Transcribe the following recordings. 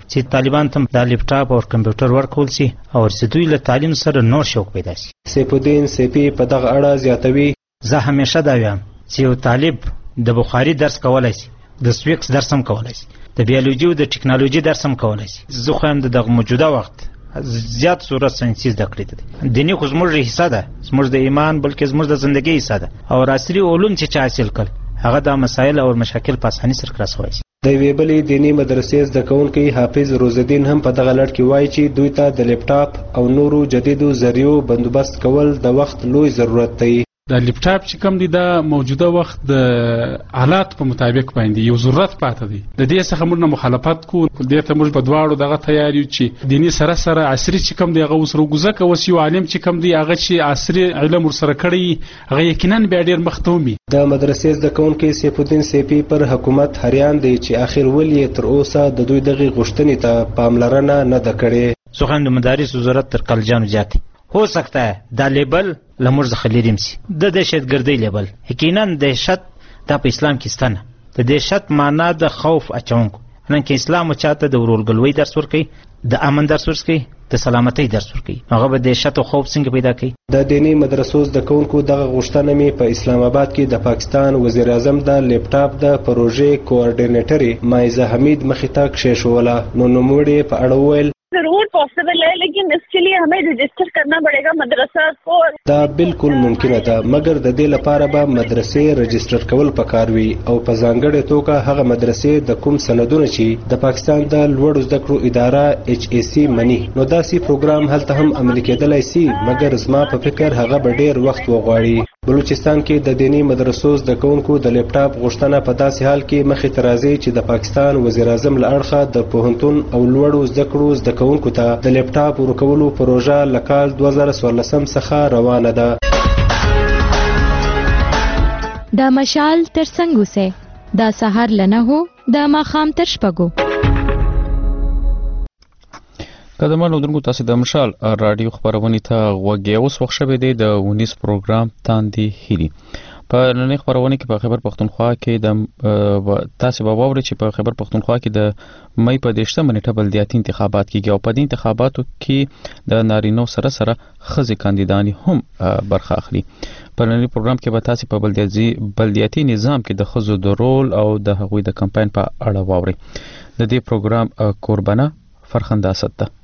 چې طالبان ته د لیپټاپ او کمپیوټر ورکول شي او چې دوی له تعلیم سره نور شوق پیدا شي. سیف الدین سیفی په دغه اړه زیاتوي: زه همیشه دا وایم چې یو طالب د بخاري درس کولای شي، د سویکس درس هم کولای شي، د بیولوژي او د ټکنالوژي درس هم کولای شي. زه خو هم د موجوده وخت زیات صورت ساينسي زده کړې دي. دیني خو زموږ حصہ ده، زموږ د ایمان بلکې زموږ د ژوندۍ حصہ ده. او عصري علوم چې چا حاصل کړ هغه د مسایل او مشاکل په اسانۍ سره خلاصوي. د یوې بلې دینی مدرسې زده کوونکی حافظ روزالدین هم په دغه لړ کې وایي چې دوی ته د لیپټاپ او نورو جدیدو ذریعو بندوبست کول د وخت لوی ضرورت دی. د لیپټاپ چې کوم دی د موجوده وخت د حالات په مطابق باندې یو ضرورت پاتې دی. د دې څخه موږ مخالفت کوو. دې ته موږ په دواړو دغه تیار یو چې دینی سره سره عصري چې کوم دی هغه وسره وګزه کوي. یو عالم چې کوم دی هغه چې عصري علم ورسره کړی هغه یقینا بیا ډیر مختومي. د مدرسې زده کوونکي سیف الدین سیفی پر حکومت حیران دی چې اخر ولې تر اوسه د دوی دغه غوښتنې ته پاملرنه نه ده کړې. څوخه د مدارس وزارت تر کالجانو زیات हो सकता है دا لیبل لمرز خلیریم سی د دهشتګردۍ لیبل یقینا دهشت د اسلام کې ستنه د دهشت معنا د خوف اچونکو نن کې اسلام چاته د ورولګلوي درس ورکي د امن درس ورکي د سلامتۍ درس ورکي هغه به دهشت او خوف څنګه پیدا کوي. د دینی مدرسو زده کوونکو دغه غوښتنه می په اسلام آباد کې د پاکستان وزیر اعظم د لیپټاپ د پروژې کوارډینیټر مایزه حمید مخې ته کښېښوله. نو نوموړي په اړه وویل ضرور پاسبل ہے لیکن اس کے لیے ہمیں رجسٹر کرنا پڑے گا مدرسہ کو. دا بالکل ممکنه ده مګر د دې لپاره به مدرسې رجسټر کول پکار وي او په ځانګړې توګه هغه مدرسې د کوم سندونه چې د پاکستان د لوړو زده کړو اداره HAC مني نو داسې پروګرام هلته هم عملي کېدلای شي مګر زما په فکر هغه به ډیر وخت وغواړي. بلوچستان کې د دینی مدرسو زده کوونکو د لیپټاپ غوښتنه په داسې حال کې مخې ته راځي چې د پاکستان وزیر اعظم له اړخه د پوهنتون او لوړو زده کړو زده کوونکو ته د لیپټاپ ورکولو پروژه له کال 2014 څخه روانه ده. د مشال تر څنګ اوسه د سحر لنه هو د ماښام تر شپږو. قدمانو درنګو تاسو د مشال رادیو خبرونه ته غوږی اوس وخت شوه دی د 19 پروګرام تاندې هیلي. په نن خبرونه کې په خیبر پختونخوا کې د تاسو به واورئ چې په خیبر پختونخوا کې د مې په 10 منټه بلدیاتي انتخابات کېږي او په دې انتخاباتو کې د نارینو سره سره خزي کاندیدان هم برخه اخلي. په نن پروګرام کې به تاسو په بلدیاتي نظام کې د خزو د رول او د هغوی د کمپاین په اړه واورئ. د دې پروګرام قربانه فرخنده اسد ده.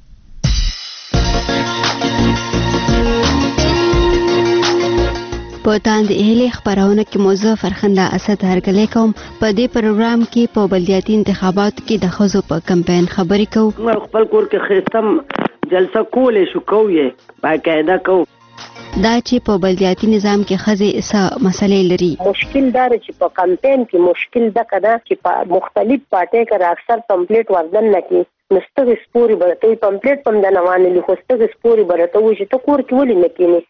په تاند اهلی خبرونه کې موضوع فرخنده اسد هرکلی کوم. په دې پروګرام کې په بلدیاتي انتخاباتو کې د خزو په کمپاین خبرې کوو. خپل کور کې خستم جلسه کولې شو کوې باقاعده کو دا چې په بلدیاتي نظام کې خزي څه مسلې لري. مشکل دار چې په کمپاین کې مشکل ده کده چې په مختلف پارټي کې اکثر کمپلیټ وردن نه کی نستغ سپوري برته کمپلیټ پم د نوانه لیکوستغ سپوري برته و چې ته کور کې ولې نه کینی.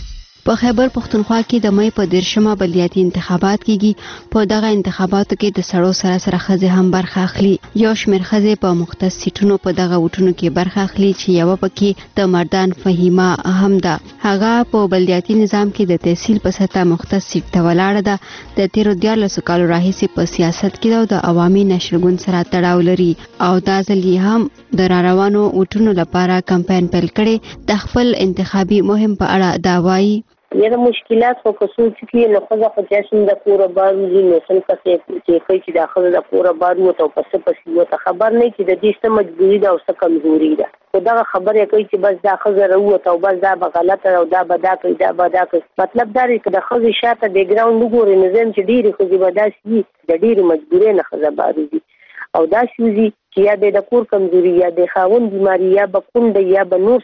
په خیبر پختونخوا کې د مې په 10مه بلدیاتي انتخابات کېږي. په دغه انتخاباتو کې د سړو سره سره خزي هم برخه اخلي. یو شمېر خزي په مختص سیټونو په دغه وټونو کې برخه اخلي چې یو پکې د مردان فهیمه هم ده. هغه په بلدیاتي نظام کې د تحصیل په سطح مختص سیټ ته ولاړه ده. د 13 کالو راهیسې په سیاست کې د عوامي نشرګون سره تړاو لري او دا ځل هم د راروانو وټونو لپاره کمپاین پیل کړي. د خپل انتخابي مهم په اړه دا وایي یا د مشکلات په خصوص کې نو خزه په جسم د کوره بارو نه څنګه چې کوي چې د خزه د کوره بارو ته پس یو خبر نه چې د دې څه مجبوری ده او څه کمزوري ده. خدغه خبره کوي چې بس دا خزه وروته او بس دا غلطه او دا بدا کوي دا بدا کوي. مطلب دا دی چې د خزه شاته بیک ګراوند وګوري نظام چې ډیره خزه بداسي د ډیره مجبورې نه خزه بارو دي او دا شوزي چې یا د کور کمزوري یا د خاوند بیماری یا بکوند یا بنور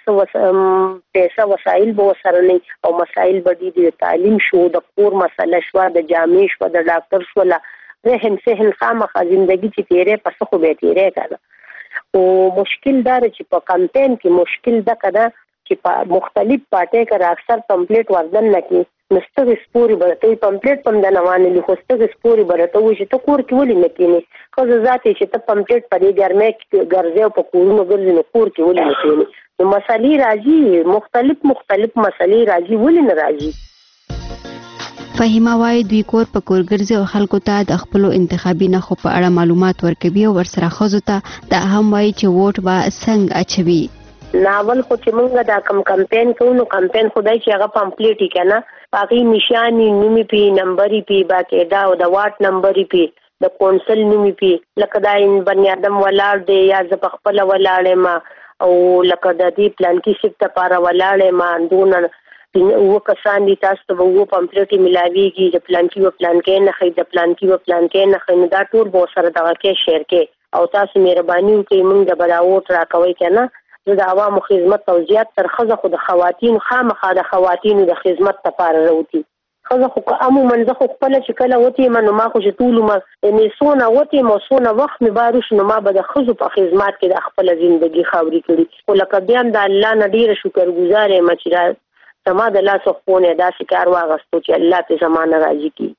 څه پیسې وسایل به وسره نه او مسایل به د تعلیم شو د کور مسله شو د جامع شو د ډاکټر شو لا رحم سهل خامخا ژوندۍ چې تیرې پس خو به تیرې کړه. او مشکل دار چې په کمپاین کې مشکل ده کده چې په مختلف پارټي کې اکثر کمپلیټ وردن نه کی نستغ سپوري برته کمپلیټ پم د نوانه لیکوستغ سپوري برته و چې ته کور کې ولې نه کینی خو ذاتي چې ته کمپلیټ پرې ګرمه کې ګرځي په کورونو ګرځي نو کور کې ولې نه کینی. نو مسالې راځي مختلف مسالې راځي ولې نه راځي. فهیمه وايي دوی کور په کور ګرځي او خلکو ته د خپل انتخابي نخو په اړه معلومات ورکوي او ورسره خزو ته دا هم وايي چې ووټ به څنګه اچوي. ناول خو چې موږ دا کمپاین کوو نو کمپاین خدای چې هغه پمپلیټ کنه باقي نشانی نومي پی نمبرې پی باقاعده او د واټ نمبرې پی د کونسل نومي پی لکه دا بنی آدم ولاړ دی یا ز په خپل ولاړې ما او لکه د دې پلان کې شپ ته پاره ولاړې ما اندونه و کسان دي تاسو ته وو پمپلیټ ملاويږي د پلان کې نه خې د پلان کې نه خې دا ټول به سره دغه کې شیر کې او تاسو مهرباني وکړئ موږ د بداوټ راکوي کنه د عوامو خدمت او زیات تر خزه خو د خواتین خامخا د خواتینو د خدمت لپاره راوتی خزه خو عموما زه خو خپل چې کله وتی منو ما خو چې ټول ما نسونه وتی مو سونه وخت می باروش نو ما به د خزو په خدمت کې د خپل ژوندۍ خاوري کړی خو لکه بیا د الله نه ډیر شکرګزار یم چې سما د لاس خپونه داسې کار واغستو چې الله په زمانه راځي کی.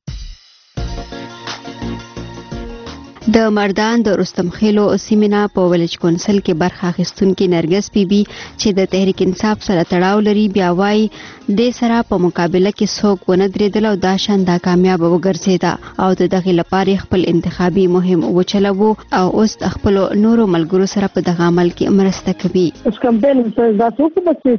د مردان د رستم خېلو سیمینا په ولج کونسل کې برخه اخیستونکو نرګس بیبي چې د تحریک انصاف سره تړاو لري بیا وايي د سره په مقابله کې څوک ونه درېدل او دا شان دا کامیاب وګرځیدا او د دغه لپاره خپل انتخابي مهم وچلوو او اوس خپل نورو ملګرو سره په دغه عمل کې مرسته کوي. اس کمپاین دا څوک به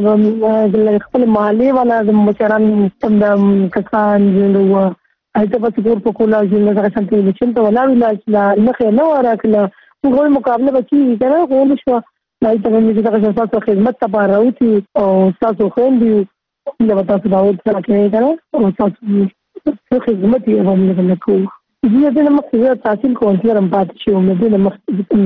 څنګه خپل محلي ولا د مشران تم کسان جوړو ایته په څور په کولا چې نه څنګه څنګه چې ته ولاړ نه خې نه ورکله موږ مقابله وکړي کنه خو نشو ایته موږ چې تاسو خدمت ته راوتی او تاسو خوندې نو تاسو دا وځه کې کنه او تاسو خدمت یې هم نه کوو دې د مخکې تحصیل کوم چې رم پات شو مې د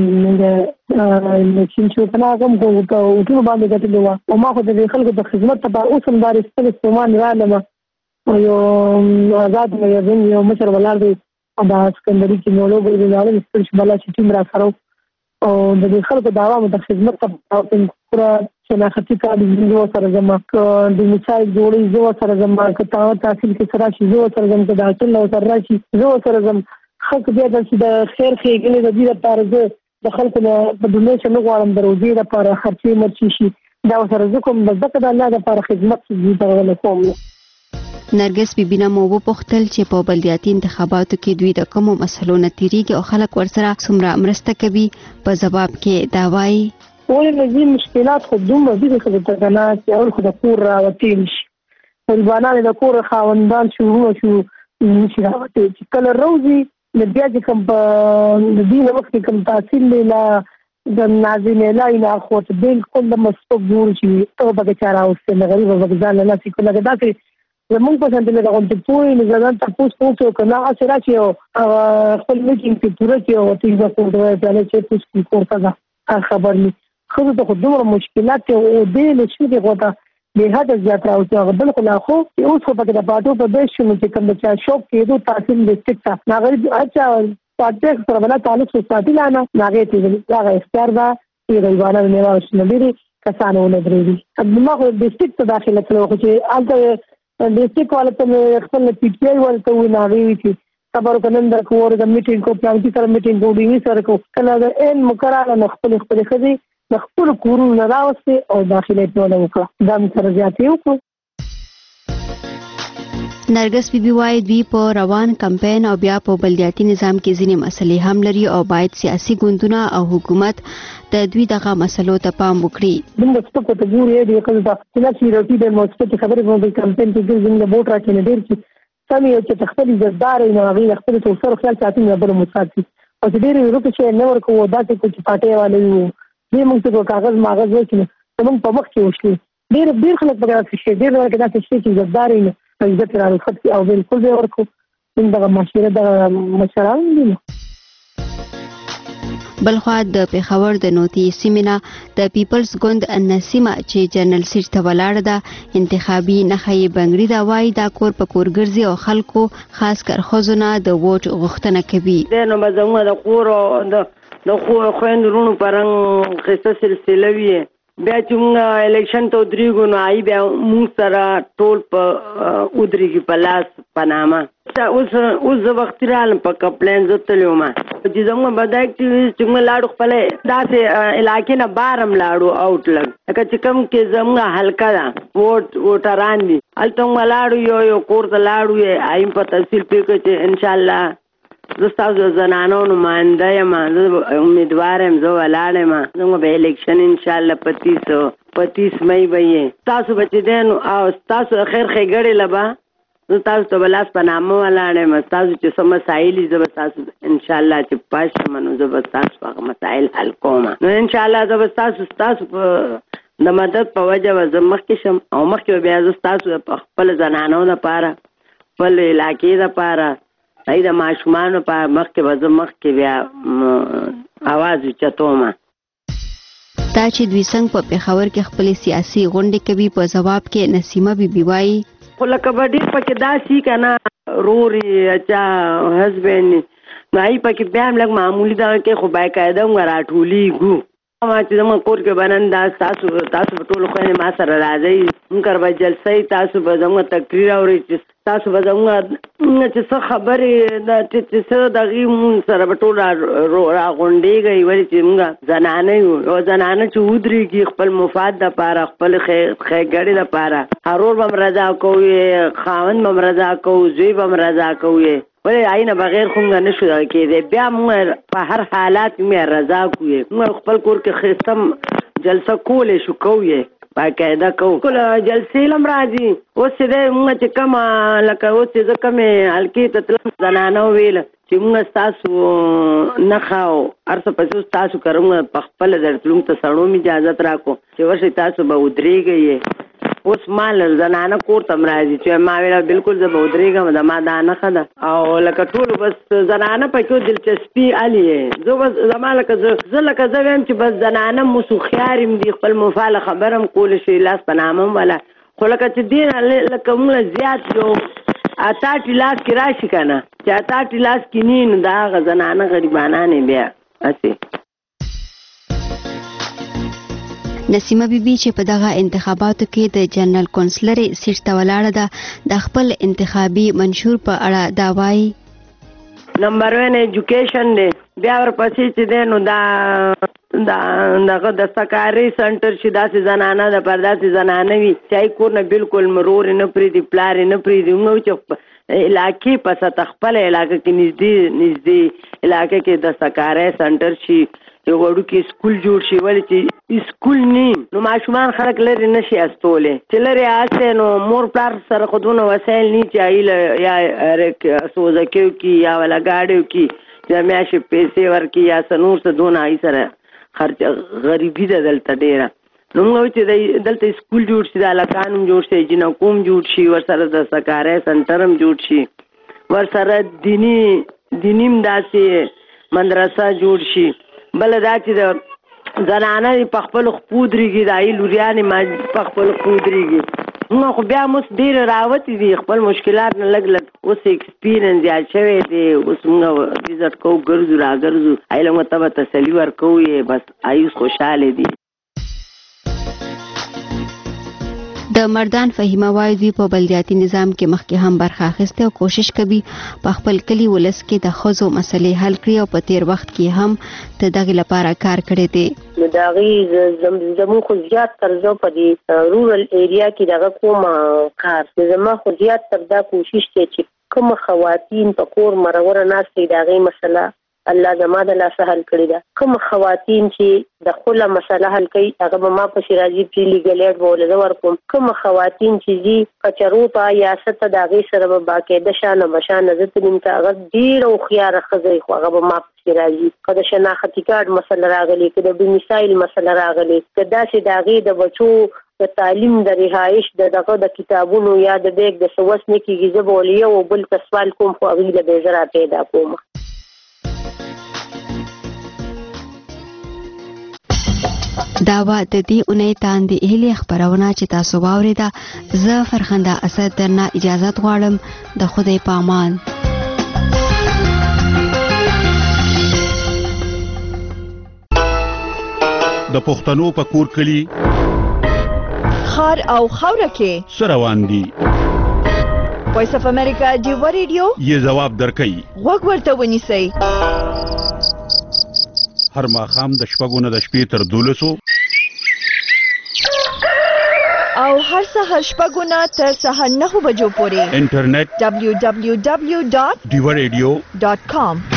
مخکې د چې څنګه کوم او ټول باندې ګټلو او ما خو د خلکو د خدمت ته اوسم دار استعمال رالم یو آزاد مې یو مشر ولر دی دا سکندري کې نو لوګو دی دا چې بلا چې ټیم را سره او د خلکو د عوامو د خدمت ته پورا شناختی کارت زو سره زما د مثال جوړي زو سره زما کته تحصیل کې سره شي زو سره زما د اصل نو سره شي زو سره زما خلک بیا د خیر خېګلې د دې لپاره د خلکو په دنیا کې نو غواړم دروځي لپاره خرچي مرچي شي دا سره زکم د ذکر الله لپاره خدمت دې ته کوم. نرګس بیبي نه مو وپوښتل چې په بلدیاتي انتخاباتو کې دوی د کومو مسلو نه تیریږي او خلک ورسره څومره مرسته کوي. په جواب کې دا وایي ولې دې مشکلات خو دومره دي چې د تګنات او خو د کور راوتیل شي البانان د کور خاوندان شروع شو چې راوتي چې کله روزي د بیا چې کوم د دې وخت کوم تحصیل لا د نازنه لا نه خو ته بالکل د مسوک جوړ شي او به چاره اوسه د غریب وګزال نه چې کله دا کې زمونږ په څنډه له غونډې پوری نه ځان تاسو څه کنه اثر راځي او خپل میټینګ کې پوره کې او تیزه کوډه ځاله چې تاسو کوړه دا خبر نه خو د خدومره مشکلات او دې له شي دغه به هدا زیات راوځي او بالکل اخو اوس خو په د پاتو په بیس شنو چې کوم چې شوق کېدو تحصیل ډیسټریکټ نه غریب اچھا پاتې سره بل تعلق ساتي لانا ناګه تی دا اختیار دا چې ریوانه نه راوښنه لري کسانو نه درېږي اما خو ډیسټریکټ داخله کړو چې الته ډیسټریکټ والته خپل پی ټی آی ورته وناوي چې خبرو کنن د کور د میټینګ کو پلان کې سره میټینګ کو دی سره کو کله د ان مقرره نه خپل خدي د خپل کورونو راوستي او داخله ټول وکړه دا سره زیاتې وکړه. نرګس بیبي وايي دوی په روان کمپاین او بیا په بلدیاتي نظام کې ځینې مسلې هم لري او باید سیاسي ګوندونه او حکومت د دوی دغه مسلو ته پام وکړي. موږ څه په تجربه دی کله دا چې روټي د موسسه خبرې په کمپاین کې ګرځي د ووټ راکې ډیر چې سمي چې تخپل زدار نه غي خپل توسر خیال ساتي نه بل مساعد او ډیر ورته چې نه ورکو دا چې پټه والے دې موږ ته کاغذ ماغذ وکړي موږ په مخ کې وشلي ډیر خلک په دغه شي ډیر ورته دا چې زدار نه عزت راوخت او بالکل به ورکو دغه مشوره د مشران دي. بلخوا د پیښور د نوتی سیمینا د پیپلز ګوند نسیمه چې جنرال سیټ ته ولاړه ده انتخابي نخې بنگړي دا وایي دا کور په کور ګرځي او خلکو خاص کر خوځونه د ووټ غوښتنه کوي. د نو مزمه د کور د خويندرونو پرنګ قصه سلسله وی بیا چې موږ الیکشن ته ودرېږو نو هغوی بیا موږ سره ټول په ودرېږي په لاس په نامه. اوس زه وختي رالم په کمپلین زه تللی وم چې زموږ به دا اکټیویز چې موږ لاړو خپله داسې علاقې نه بار هم لاړو آوټ لږ لکه چې کوم کې زموږ حلقه ده ووټران دي هلته موږ لاړو یو کور ته لاړو هغوی په تفصیل پوه کړو چې انشاءالله زه ستاسو زنانو نماینده یم زه امیدوار یم زه ولاړ یم زموږ به الیکشن انشاءالله په 30 مئی به یې ستاسو به چې دی نو او ستاسو خیر ښېګړې له به زه تاسو ته به لاس په نامه ولاړ یم ستاسو چې څه مسایل دي زه به ستاسو انشاءالله چې پاس شم نو زه به ستاسو په هغه مسایل حل کوم نو انشاءالله زه به ستاسو په د مدد په وجه به زه مخکې شم او مخکې به بیا زه ستاسو په خپل زنانو دپاره خپل علاقې دپاره هغوی د ماشومانو په مخکې به زه مخکې بیا اواز اوچتوم. دا چې دوی څنګه په پېښور کې خپلې سیاسي غونډې کوي په ځواب کې نسیمه بیبي وایي خو لکه به ډېر پکې داسې که نه رورې اچا هسبینډ نو هغوی پکې بیا هم لږ معمولي دغه کې خو باقاعده موږ راټولېږو ما چې زموږ کور کې به نن دا تاسو به ټولو خویندې ما سره راځئ موږ به جلسه وي تاسو به زموږ تقریر اورئ چې تاسو به زموږ چې څه خبرې چې څه د هغې مونږ سره به ټول راغونډېږئ ولې چې موږ زنانه یو او زنانه چې ودرېږي خپل مفاد دپاره خپل ښېګړې دپاره هرور به م رضا کوو خاوند به م رضا کوو زوی به م رضا کوو ولې هغې نه بغیر خو موږ نه شو دغه کېدی بیا موږ په هر حالات موږ رضا کوو موږ خپل کور کې ښایسته جلسه کولی شو کوو باقاعده کوو ټول جلسې هم راځي اوس چې دی موږ چې کومه لکه اوس چې زه کومې حلقې ته تلم زنانه وویله چې موږ ستاسو نښه او هر څه پسې ستاسو کره موږ په خپله درتلو ته سړو م اجازت راکړو چې ورشئ تاسو به ودرېږئ اوس ما زنانه کور ته م راځي چې ما ویله بلکل زه به ودرېږم د ما دا نښه ده او لکه ټولو بس زنانه پکې دلچسپي هلې یې زه بس زما لکه زه وایم چې بس زنانه موسوخیار م دي خپل مفاله خبره م کولی شي لاس په نامه م وله خو لکه چې دې نه لکه موږ زیات یو اتاټي لاس کې راشي که نه چې اتاټي لاس کې نی نو د هغه زنانه غریبانانې بیا هسې نسیمه بیبي چې په دغه انتخاباتو کې د جنرال کونسلرې سیټ ته ولاړه ده د خپل انتخابي منشور په اړه دا وایي نمبر 1 ایجوکیشن دی بیا ورپسې چې دی نو دغه د سکاري سنټر چې داسې زنانه ده پر داسې زنانه وي چې هغوی کور نه بلکل مرورې نه پرېږدي پلارې نه پرېږدي موږ چې علاقې په سطح خپله علاقه کې نږدې علاقه کې د سکاري سنټر شي یو وړوکی سکول جوړ شي ولې چې سکول نی نو ماشومان خلک لرې نه شي استولی چې لرې هسې نو مور پلار سره خو دونه وسایل نی چې هغوی یا سوزکیو کې یا ولا ګاډیو کې یا میاشتې پیسې ورکړي یا څه نور څه دونه هغوی سره خرچ غریبي ده دلته ډېره نو موږ وایو چې دلته سکول جوړ شي د هلکان هم جوړ شي جنکو هم جوړ شي ورسره د سکاری سنټر هم جوړ شي ورسره دیني هم داسې مدرسه جوړ شي بله دا چې د زنانه په خپلو خپو ودرېږي د هغې لوریانې په خپلو خپو ودرېږي موږ خو بیا هم اوس ډېرې راوتې دي خپل مشکلات نه لږ اوس ایکسپیرینس زیات شوی دی اوس موږ وزټ کوو ګرځو راګرځو هغې له موږ ته به تسلي ورکوو یې بس هغوی اوس خوشحاله دي د مردان فهیمه وایي دوی په بلدیاتي نظام کې مخکې هم برخه اخیستې او کوشش کوي په خپل کلي ولس کې د ښځو مسلې حل کړي او په تیر وخت کې هم د دغې لپاره کار کړی دی نو د هغې زموږ خو زیات تر زه په دې رورل ایریا کې دغه کوم کار زما خو زیات تر دا کوشش دی چې کومه خواتین په کور مروره ناستې د هغې مسله الله زما د لاسه حل کړې ده کوم خواتین چې د خپله مسله حل کوي هغه به ما پسې راځي پرې لیګل ایډ به ورله زه ورکوم کوم خواتین چې ځي کچرو ته یا څه ته د هغې سره به باقاعده شانه بشانه زه تلیم ته هغه ډېره هوښیاره ښځه خو هغه به ما پسې راځي که د شناختي کارډ مسله راغلې که د ډومیسایل مسله راغلې که داسې د هغې د بچو د تعلیم د رهایش دغه د کتابونو یا د بیګ د څه وس نه کېږي زه به ولې یو بل ته سوال کوم خو هغوی له به زه را پیدا کوم دا و د دې اونۍ تاندې هیلې خپرونه چې تاسو واورېده زه فرخنده اسد درنه اجازت غواړم د خدای په امان د پښتنو په کور کلي خار او خاوره کې سروان دي. وایس اف امریکا ډیو ریډیو یې جواب درکړي. وګ ورته ونیسئ. هر ماښام د شپږو نه د شپې تر 12 او هر سهار شپږو نه تر سهار 9 بجو پورې انټرنیټ www.divaradio.com